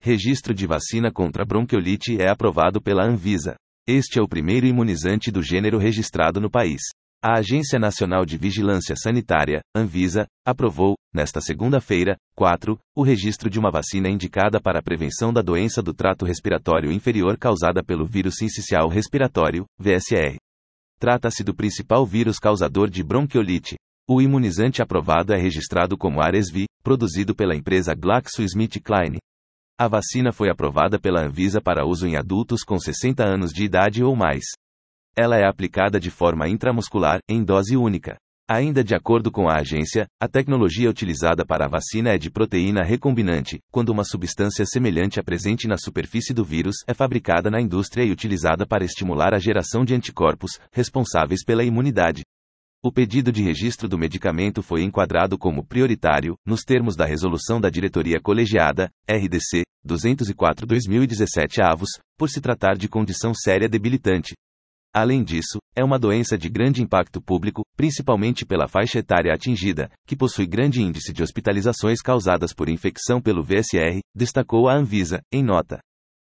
Registro de vacina contra bronquiolite é aprovado pela Anvisa. Este é o primeiro imunizante do gênero registrado no país. A Agência Nacional de Vigilância Sanitária, Anvisa, aprovou, nesta segunda-feira, 4, o registro de uma vacina indicada para a prevenção da doença do trato respiratório inferior causada pelo vírus sincicial respiratório, VSR. Trata-se do principal vírus causador de bronquiolite. O imunizante aprovado é registrado como Aresvi, produzido pela empresa GlaxoSmithKline. A vacina foi aprovada pela Anvisa para uso em adultos com 60 anos de idade ou mais. Ela é aplicada de forma intramuscular, em dose única. Ainda de acordo com a agência, a tecnologia utilizada para a vacina é de proteína recombinante, quando uma substância semelhante à presente na superfície do vírus é fabricada na indústria e utilizada para estimular a geração de anticorpos, responsáveis pela imunidade. O pedido de registro do medicamento foi enquadrado como prioritário, nos termos da Resolução da Diretoria Colegiada, RDC, 204/2017 por se tratar de condição séria debilitante. Além disso, é uma doença de grande impacto público, principalmente pela faixa etária atingida, que possui grande índice de hospitalizações causadas por infecção pelo VSR, destacou a Anvisa, em nota.